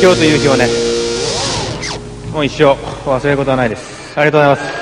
今日という日をね、もう一生忘れることはないです。ありがとうございます。